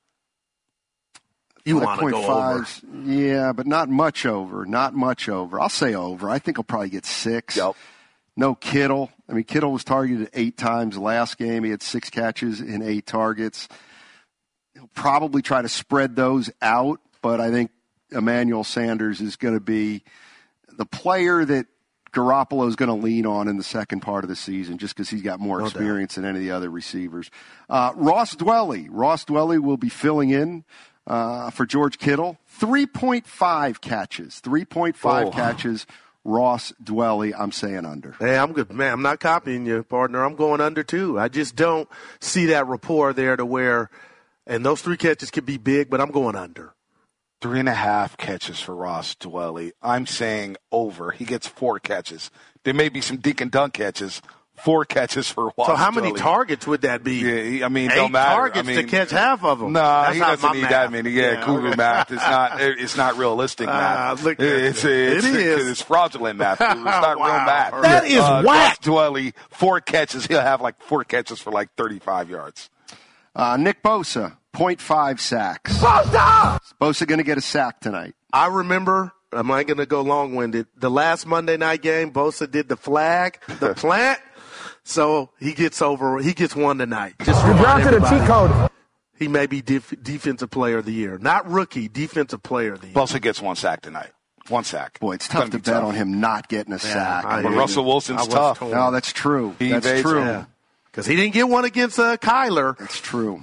You want to go over. Yeah, but not much over. Not much over. I'll say over. I think he'll probably get six. Yep. No Kittle. I mean, Kittle was targeted eight times last game. He had six catches in eight targets. He'll probably try to spread those out, but I think Emmanuel Sanders is going to be the player that Garoppolo is going to lean on in the second part of the season just because he's got more No experience doubt. than any of the other receivers. Uh, Ross Dwelly. Ross Dwelly will be filling in uh, for George Kittle. three point five catches. three point five Oh. catches. Ross Dwelly, I'm saying under. Hey, I'm good, man. I'm not copying you, partner. I'm going under too. I just don't see that rapport there to where, and those three catches could be big, but I'm going under. Three and a half catches for Ross Dwelly. I'm saying over. He gets four catches. There may be some dink and dunk catches. Four catches for Ross So how many Dwelly. targets would that be? Yeah, he- I mean, Eight don't matter. targets I mean, to catch half of them. No, That's he not doesn't my need math. that many. Yeah, Yeah, Cougar okay. math. It's not. It's not realistic Ah, math. look at it's, it. it's, It it's, is. it's fraudulent math. Cougar. It's not Wow. real math. That is uh, whack. Ross Dwelly, four catches. He'll have like four catches for like thirty-five yards. Uh, Nick Bosa, zero point five sacks. Bosa! Bosa going to get a sack tonight. I remember, am I going to go long-winded? The last Monday night game, Bosa did the flag, the plant, so he gets over. He gets one tonight. Just You're remind down to the everybody, cheat code. He may be def- defensive player of the year, not rookie, defensive player of the year. Bosa gets one sack tonight. One sack. Boy, it's tough Gonna to be bet tough. on him not getting a sack. I But hear Russell you. Wilson's I was tough. torn. No, that's true. He that's evades true. him. Because he didn't get one against uh, Kyler. That's true.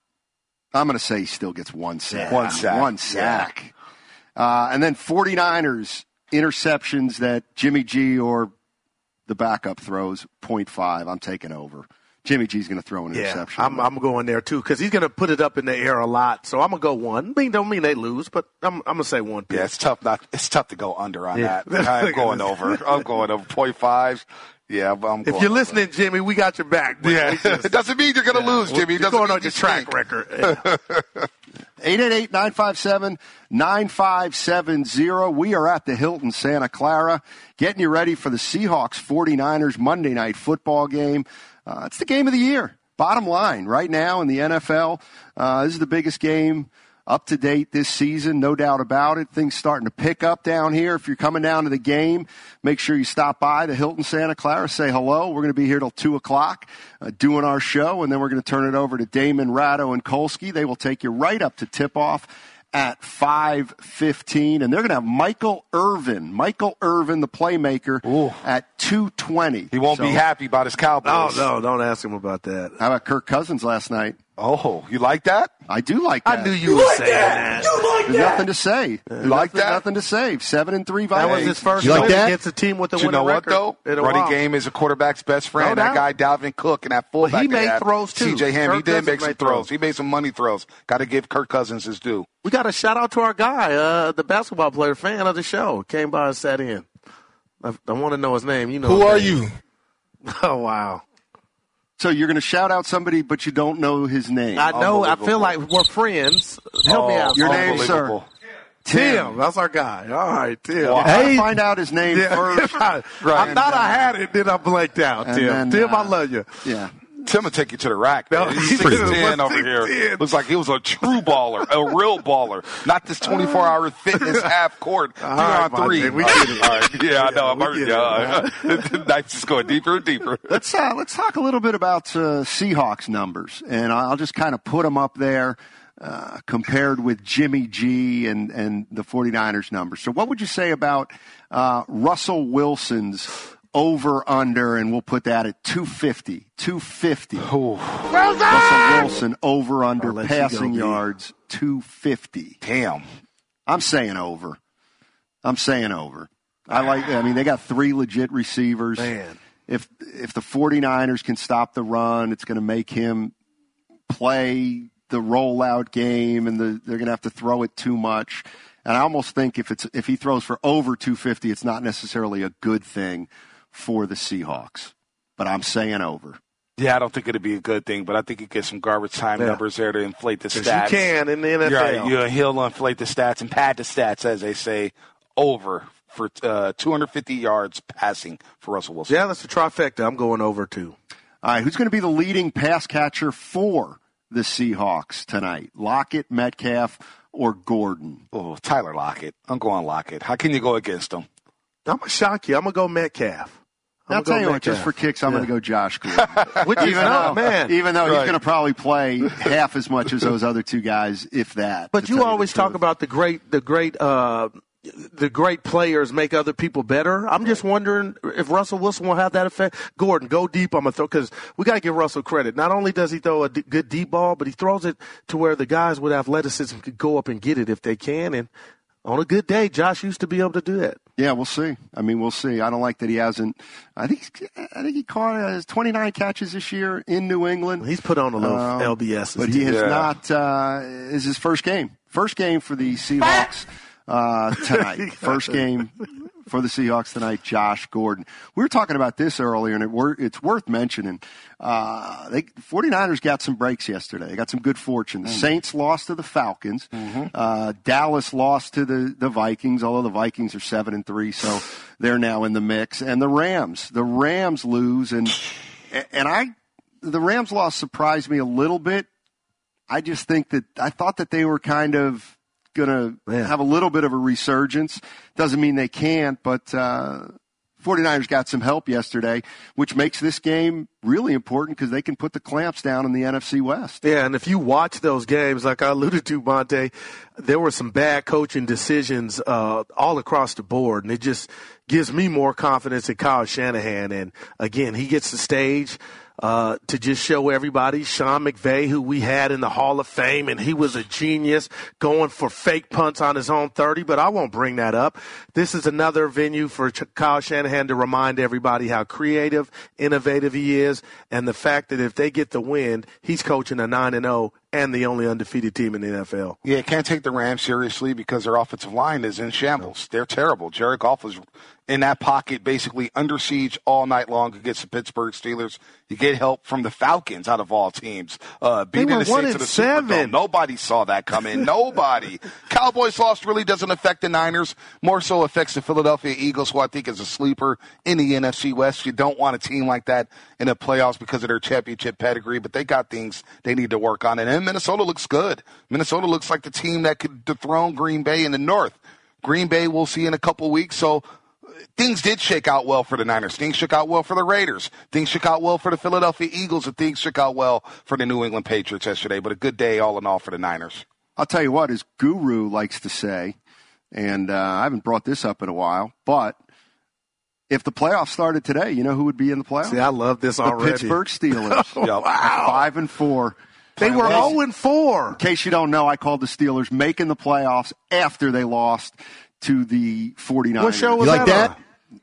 I'm going to say he still gets one sack. One sack. One sack. Uh, and then 49ers interceptions that Jimmy G or the backup throws, zero point five. I'm taking over. Jimmy G's going to throw an Yeah, interception. I'm, I'm going there too because he's going to put it up in the air a lot. So I'm gonna go one. I mean, don't mean they lose, but I'm, I'm gonna say one. Yeah, it's tough. Not it's tough to go under on Yeah. that. I'm going over. I'm going over point five. Yeah, but I'm. If going you're over. listening, Jimmy, we got your back. But Yeah, we just- it doesn't mean you're going to Yeah. lose, Jimmy. It You're doesn't going mean on you your track stink. record. Yeah. eight eight eight, nine five seven, nine five seven zero. We are at the Hilton Santa Clara getting you ready for the Seahawks 49ers Monday Night Football game. Uh, it's the game of the year. Bottom line, right now in the N F L, uh, this is the biggest game up to date this season, no doubt about it. Things starting to pick up down here. If you're coming down to the game, make sure you stop by the Hilton Santa Clara, say hello. We're going to be here till two o'clock uh, doing our show, and then we're going to turn it over to Damon, Ratto, and Kolsky. They will take you right up to tip-off at five fifteen, and they're going to have Michael Irvin, Michael Irvin, the playmaker, Ooh. at two twenty. He won't So, be happy about his Cowboys. No, no, don't ask him about that. How about Kirk Cousins last night? Oh, you like that? I do like that. I knew you were saying that. There's nothing to say. There's like nothing, that? nothing to say. Seven and three. That was Vikings. his first You like win that? against a team with a But you winning know what, record though? in a Running while. game is a quarterback's best friend. No that guy, doubt. Dalvin Cook, and that fullback. Well, he they made had, throws, too. C J Ham, he Kirk did Cousins make some made throws. throws. He made some money throws. Got to give Kirk Cousins his due. We got a shout out to our guy, uh, the basketball player, fan of the show. Came by and sat in. I, I want to know his name. You know. Who his are name. you? Oh wow. So you're going to shout out somebody, but you don't know his name. I know. I Unbelievable. feel like we're friends. Help me Oh, out. Your Tim. name, sir? unbelievable. Tim. That's our guy. All right, Tim. Wow. Try to Hey. find out his name Yeah. first. I, I thought I had it, then I blanked out. And Tim. then, Tim, uh, I love you. Yeah. Tim will take you to the rack. No, Man. he He's six is. ten What's over here. six ten? Looks like he was a true baller, a real baller, not this twenty-four hour fitness half court, three right, on three. Mike, we All get it. right, all right. Yeah, I know. I'm we hurt. get Yeah, Knife's just going deeper and deeper. Let's uh, let's talk a little bit about uh, Seahawks numbers, and I'll just kind of put them up there uh, compared with Jimmy G and, and the 49ers numbers. So what would you say about uh, Russell Wilson's over-under, and we'll put that at two fifty. two fifty. Russell Wilson over-under I'll let you go, passing B. yards, two fifty. Damn. I'm saying over. I'm saying over. I like. I mean, they got three legit receivers. Man. If if the 49ers can stop the run, it's going to make him play the rollout game, and the, they're going to have to throw it too much. And I almost think if it's if he throws for over two fifty, it's not necessarily a good thing for the Seahawks. But I'm saying over. Yeah, I don't think it'd be a good thing, but I think you get some garbage time yeah. numbers there to inflate the stats. You can in the N F L. Right, you, he'll inflate the stats and pad the stats, as they say, over for uh, two hundred fifty yards passing for Russell Wilson. Yeah, that's a trifecta. I'm going over too. All right, who's going to be the leading pass catcher for the Seahawks tonight? Lockett, Metcalf, or Gordon? Oh, Tyler Lockett. I'm going Lockett. How can you go against him? I'm going to shock you. I'm going to go Metcalf. I'll tell you what, just for kicks, I'm yeah. going to go Josh Gordon. Which is not, man. Even though right. he's going to probably play half as much as those other two guys, if that. But you always talk about the great, the great, uh, the great players make other people better. I'm just wondering if Russell Wilson will have that effect. Gordon, go deep. I'm going to throw, because we got to give Russell credit. Not only does he throw a d- good deep ball, but he throws it to where the guys with athleticism could go up and get it if they can. And on a good day, Josh used to be able to do that. Yeah, we'll see. I mean, we'll see. I don't like that he hasn't. I think I think he caught uh, twenty-nine catches this year in New England. He's put on a little um, L B S, but he has yeah. not. Uh, is his first game. First game for the Seahawks uh, tonight. First game for the Seahawks tonight. Josh Gordon. We were talking about this earlier, and it were, it's worth mentioning. Uh, they, 49ers got some breaks yesterday. They got some good fortune. The mm. Saints lost to the Falcons. Mm-hmm. Uh, Dallas lost to the, the Vikings, although the Vikings are seven and three, so they're now in the mix. And the Rams, the Rams lose, and and I, the Rams loss surprised me a little bit. I just think that I thought that they were kind of going to have a little bit of a resurgence. Doesn't mean they can't, but. Uh, 49ers got some help yesterday, which makes this game really important because they can put the clamps down in the N F C West. Yeah, and if you watch those games, like I alluded to, Monte, there were some bad coaching decisions uh, all across the board, and it just gives me more confidence in Kyle Shanahan. And, again, he gets the stage uh, to just show everybody Sean McVay, who we had in the Hall of Fame, and he was a genius going for fake punts on his own thirty, but I won't bring that up. This is another venue for Ch- Kyle Shanahan to remind everybody how creative, innovative he is, and the fact that if they get the win, he's coaching a nine and oh and the only undefeated team in the N F L. Yeah, can't take the Rams seriously because their offensive line is in shambles. They're terrible. Jared Goff was in that pocket basically under siege all night long against the Pittsburgh Steelers. You get help from the Falcons out of all teams. Uh, beating the Saints to the Superdome. Nobody saw that coming. Nobody. Cowboys loss really doesn't affect the Niners. More so affects the Philadelphia Eagles, who I think is a sleeper in the N F C West. You don't want a team like that in the playoffs because of their championship pedigree, but they got things they need to work on. And Minnesota looks good. Minnesota looks like the team that could dethrone Green Bay in the North. Green Bay we'll see in a couple weeks. So things did shake out well for the Niners. Things shook out well for the Raiders. Things shook out well for the Philadelphia Eagles, and things shook out well for the New England Patriots yesterday. But a good day all in all for the Niners. I'll tell you what, as Guru likes to say, and uh, I haven't brought this up in a while, but if the playoffs started today, you know who would be in the playoffs? See, I love this already. The Pittsburgh Steelers. Oh, wow. Five and four. They were oh and four. In case you don't know, I called the Steelers making the playoffs after they lost to the 49ers. What show was you that? Like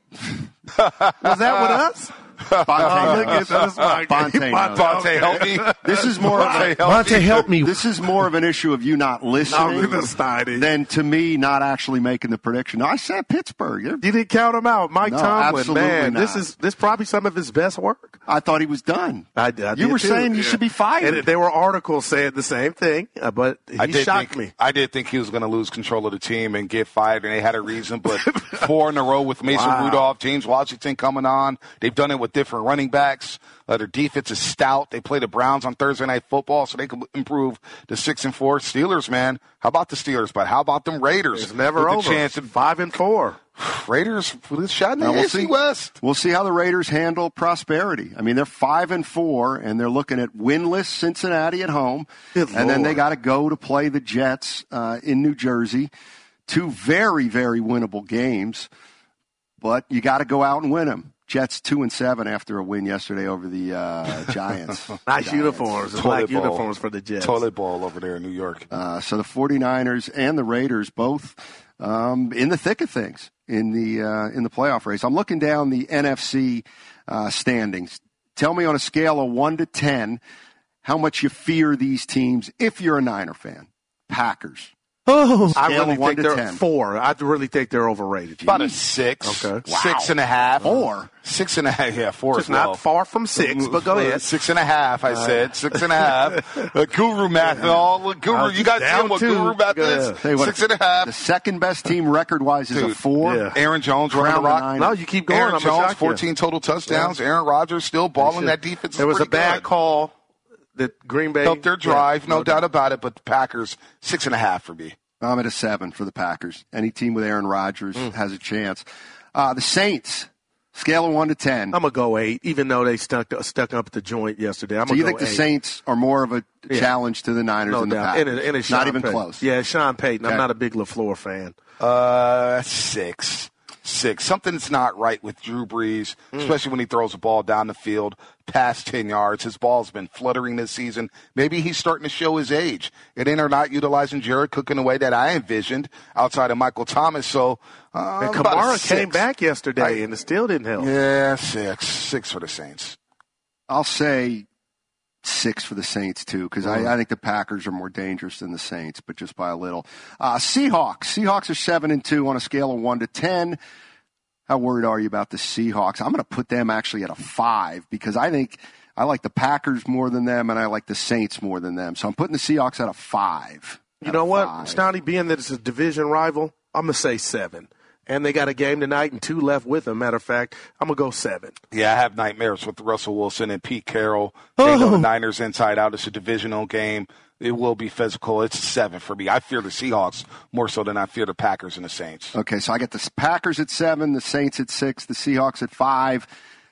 that? Was that with us? Bonte, oh, look at this. Bonte, Bonte, help me. This is more. Bonte, help, Bonte, help me. This is more of an issue of you not listening than to me not actually making the prediction. No, I said Pittsburgh. You're, you didn't count him out, Mike no, Tomlin. Man, not. this is this is probably some of his best work. I thought he was done. I, I you were too. saying you yeah. should be fired. And there were articles saying the same thing, uh, but he I did shocked think, me. I did think he was going to lose control of the team and get fired, and they had a reason. But four in a row with Mason wow. Rudolph, James Washington coming on. They've done it with different running backs. Uh, their defense is stout. They play the Browns on Thursday Night Football, so they can improve to six and four. Steelers, man, how about the Steelers? But how about them Raiders? It's never over. Chance to, five and four. Raiders with a shot in the now, we'll A F C see, West. We'll see how the Raiders handle prosperity. I mean, they're five and four, and they're looking at winless Cincinnati at home, Good and Lord. then they got to go to play the Jets uh, in New Jersey. Two very, very winnable games, but you got to go out and win them. Jets two and seven after a win yesterday over the uh, Giants. Nice Giants. uniforms, Toilet black bowl. uniforms for the Jets. Toilet bowl over there in New York. Uh, so the 49ers and the Raiders both um, in the thick of things in the uh, in the playoff race. I'm looking down the N F C uh, standings. Tell me on a scale of one to ten, how much you fear these teams if you're a Niner fan. Packers. Oh, I Scale really of one think to they're ten. four. I really think they're overrated. About a six. Okay. Wow. Six and a half. Four. Six and a half. Yeah, four Just as well. not far from six, but go ahead. Six and a half, I said. Six and a half. Uh, guru math. Oh, guru, Uh, you guys see down what two. guru math Go is? ahead. Tell you what, Six and a half. The second best team record-wise is a Dude, four. yeah. Aaron Jones running Crown the the rock. Niners. No, you keep going. Aaron I'm gonna Jones, shock you. fourteen total touchdowns. Aaron Rodgers still balling. That defense is There was a pretty bad good. call that Green Bay Helped their drive, Yeah, no doubt about it. But the Packers, six and a half for me. I'm at a seven for the Packers. Any team with Aaron Rodgers Mm. has a chance. Uh, the Saints, scale of one to ten. I'm gonna go eight, even though they stuck stuck up the joint yesterday. I'm so you gonna think go the eight. Saints are more of a Yeah. challenge to the Niners No than the doubt. Packers? And, it- and it's Not Sean even Payton. close. Yeah, Sean Payton. Okay. I'm not a big LaFleur fan. Uh, six. Six. Something's not right with Drew Brees, Mm. especially when he throws a ball down the field past ten yards. His ball's been fluttering this season. Maybe he's starting to show his age. And then they're not utilizing Jared Cook in the way that I envisioned outside of Michael Thomas. So, uh, And about a Kamara six. came back yesterday, I- and it still didn't help. Yeah, six. Six for the Saints. I'll say six for the Saints, too, because I, I think the Packers are more dangerous than the Saints, but just by a little. Uh, Seahawks. Seahawks are seven and two on a scale of one to ten. How worried are you about the Seahawks? I'm going to put them actually at a five because I think I like the Packers more than them and I like the Saints more than them. So I'm putting the Seahawks at a five. You At know a what, five. Stoney, being that it's a division rival, I'm going to say seven. And they got a game tonight and two left with them. Matter of fact, I'm going to go seven. Yeah, I have nightmares with Russell Wilson and Pete Carroll. They know the Niners inside out. It's a divisional game. It will be physical. It's a seven for me. I fear the Seahawks more so than I fear the Packers and the Saints. Okay, so I get the Packers at seven, the Saints at six, the Seahawks at five.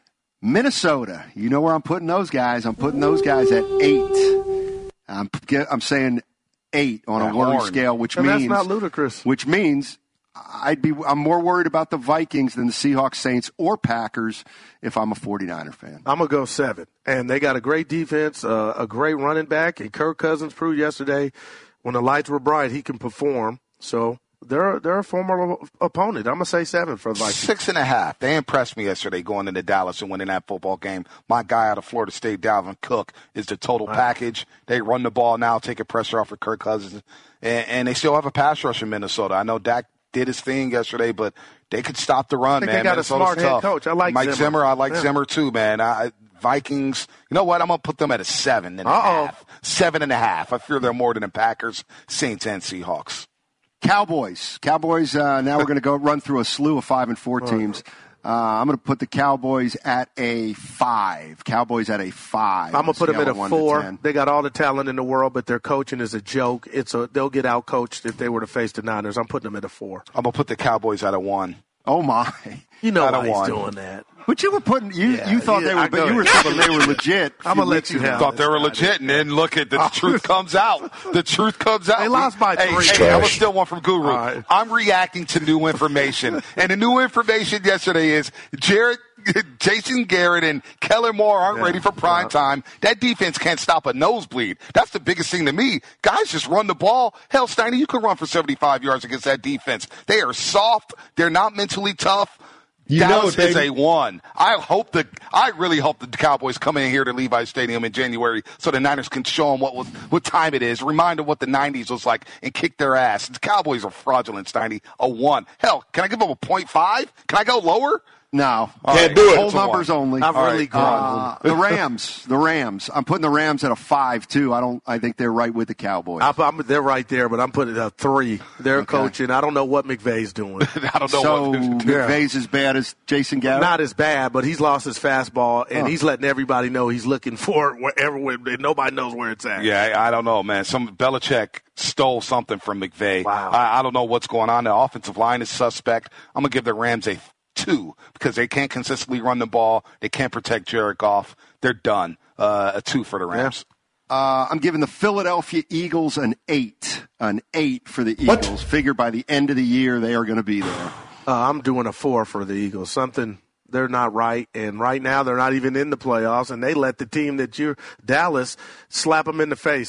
Minnesota, you know where I'm putting those guys. I'm putting those guys at eight. I'm, I'm saying eight on That a worry horn. scale, which And means that's not ludicrous. which means I'd be I'm more worried about the Vikings than the Seahawks, Saints, or Packers if I'm a 49er fan. I'm going to go seven. And they got a great defense, uh, a great running back, and Kirk Cousins proved yesterday when the lights were bright he can perform. So they're, they're a former opponent. I'm going to say seven for the Vikings. Six and a half. They impressed me yesterday going into Dallas and winning that football game. My guy out of Florida State, Dalvin Cook, is the total package. They run the ball now, taking pressure off of Kirk Cousins. And, and they still have a pass rush in Minnesota. I know Dak did his thing yesterday, but they could stop the run, I think man. they got a Minnesota's smart head tough. coach. I like Mike Zimmer. Zimmer. I like Yeah. Zimmer too, man. I, Vikings. You know what? I'm gonna put them at a seven and a Uh-oh. half. Seven and a half. I fear they're more than the Packers, Saints, and Seahawks. Cowboys. Cowboys, uh, now we're going to go run through a slew of five and four teams. Uh, I'm going to put the Cowboys at a five. Cowboys at a five. I'm gonna put them at a Scale of one to four. ten. They got all the talent in the world, but their coaching is a joke. It's a they'll get out coached if they were to face the Niners. I'm putting them at a four. I'm gonna put the Cowboys at a one. Oh, my. You know At a why he's one. doing that. But you were putting, you, Yeah, you thought yeah, they were, I but know you were it. thinking they were legit. I'm gonna let you I have thought it. they were legit, and then look at the, the truth comes out. The truth comes out. They lost by hey, three. Hey, I was still one from Guru. All right. I'm reacting to new information, and the new information yesterday is Jared, Jason Garrett, and Kellen Moore aren't Yeah. ready for prime time. That defense can't stop a nosebleed. That's the biggest thing to me. Guys just run the ball. Hell, Steiner, you can run for seventy-five yards against that defense. They are soft. They're not mentally tough. You know Dallas it, is baby. a one. I hope the I really hope the Cowboys come in here to Levi's Stadium in January so the Niners can show them what was what time it is, remind them what the nineties was like, and kick their ass. The Cowboys are fraudulent, Steiny. A one. Hell, can I give them a point five? Can I go lower? No. All Can't right. do it. Whole It's a numbers one. only. I've All really right. grown. Uh, the Rams. The Rams. I'm putting the Rams at a five, too. I don't. I think they're right with the Cowboys. I, I'm, they're right there, but I'm putting it at three. They're Okay. coaching. I don't know what McVay's doing. I don't know so what. McVay's as bad as Jason Garrett? Not as bad, but he's lost his fastball, and Oh. he's letting everybody know he's looking for it wherever, and nobody knows where it's at. Yeah, I I don't know, man. Some Belichick stole something from McVay. Wow. I, I don't know what's going on. The offensive line is suspect. I'm gonna give the Rams a two because they can't consistently run the ball. They can't protect Jared Goff. They're done. Uh, a two for the Rams. Uh, I'm giving the Philadelphia Eagles an eight. An eight for the What? Eagles. Figure by the end of the year, they are going to be there. Uh, I'm doing a four for the Eagles. Something they're not right, and right now they're not even in the playoffs, and they let the team that you're Dallas slap them in the face. So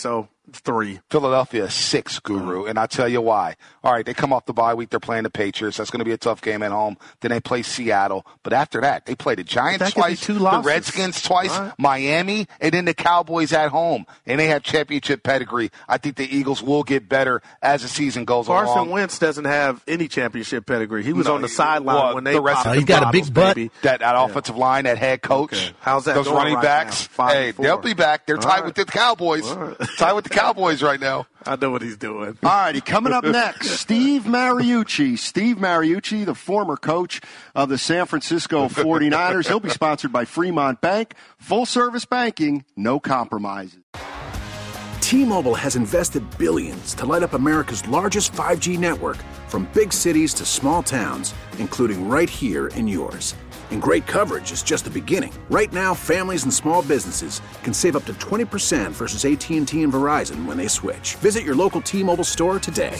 Three. Philadelphia six, Guru, and I'll tell you why. All right, they come off the bye week. They're playing the Patriots. That's going to be a tough game at home. Then they play Seattle. But after that, they play the Giants twice, two the losses. Redskins twice, right. Miami, and then the Cowboys at home. And they have championship pedigree. I think the Eagles will get better as the season goes Carson along. Carson Wentz doesn't have any championship pedigree. He was no, on the sideline well, when they the rest popped of the He's got a bottles, big butt. baby. That, that yeah. offensive line, that head coach, okay. How's that those going running right backs, now? hey, they'll be back. They're All tied right. with the Cowboys. Right. Tied with the Cowboys right now. I know what he's doing. All righty, coming up next, Steve Mariucci. Steve Mariucci, the former coach of the San Francisco forty-niners. He'll be sponsored by Fremont Bank. Full-service banking, no compromises. T-Mobile has invested billions to light up America's largest five G network, from big cities to small towns, including right here in yours. And great coverage is just the beginning. Right now, families and small businesses can save up to twenty percent versus A T and T and Verizon when they switch. Visit your local T-Mobile store today.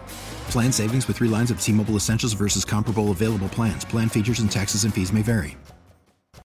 Plan savings with three lines of T-Mobile Essentials versus comparable available plans. Plan features and taxes and fees may vary.